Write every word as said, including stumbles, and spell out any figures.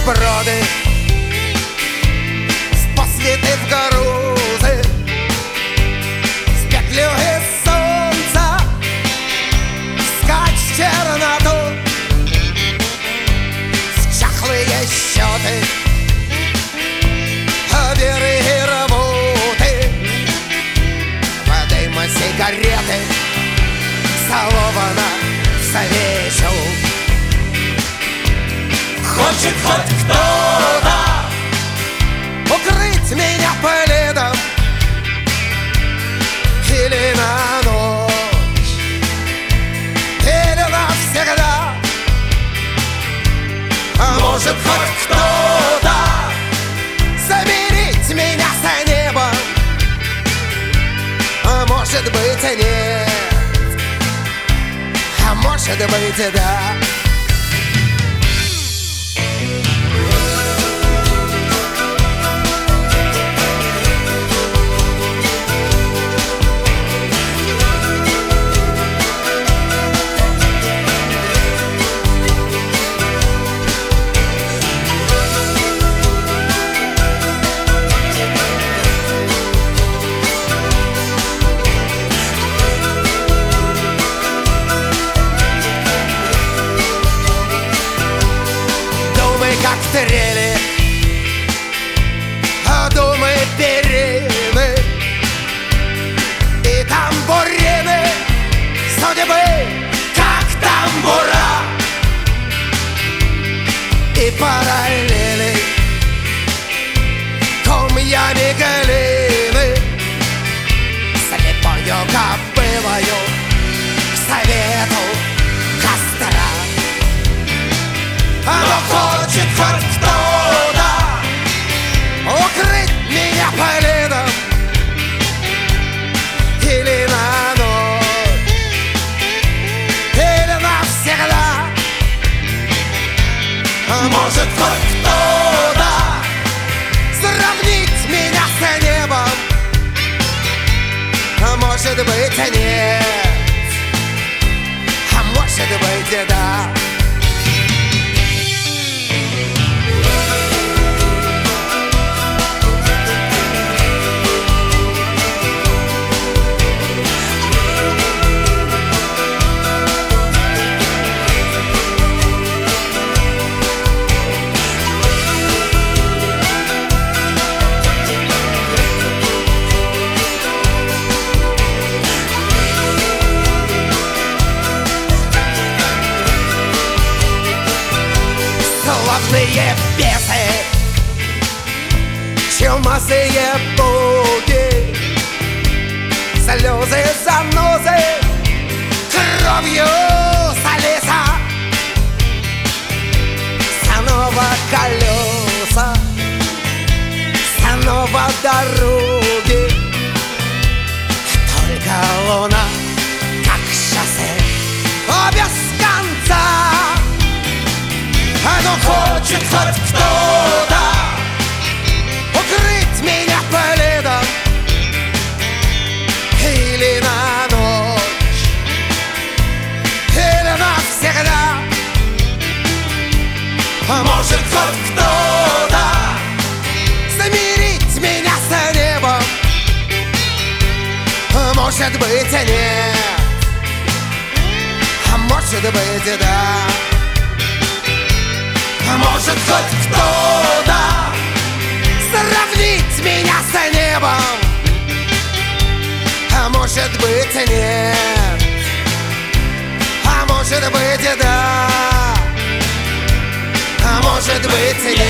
броды, спасліти в гарузи, з петлюги сонця, скач черноту, счахлые счеты, береги работы, подыма сигареты, залована в свечу. Хочет хоть кто-то укрыть меня пледом или на ночь, или навсегда. А может хоть кто-то замерить меня с небом, а может быть и нет, а может быть и да. Как трели, а думы перины и тамбурины судьбы, как тамбура, и параллели комьями глины, слепою кобылою к совету костра. Оно хочет хоть кто-то укрыть меня пледом или на ночь, или навсегда. А может хоть кто-то сравнить меня с небом, а может быть и нет, а может быть и да. Славные бесы, чумазые боги, слезы, занозы, кровью солиса, снова колеса, снова дороги. Только луна, как шоссе, о, без конца. Оно хочет хоть кто-то укрыть меня пледом или на ночь, или навсегда. А может хоть кто-то замерить меня с небом, а может быть и нет, а может быть и да. А может хоть кто-то сравнить меня с небом, а может быть и нет, а может быть и да, а может быть и нет.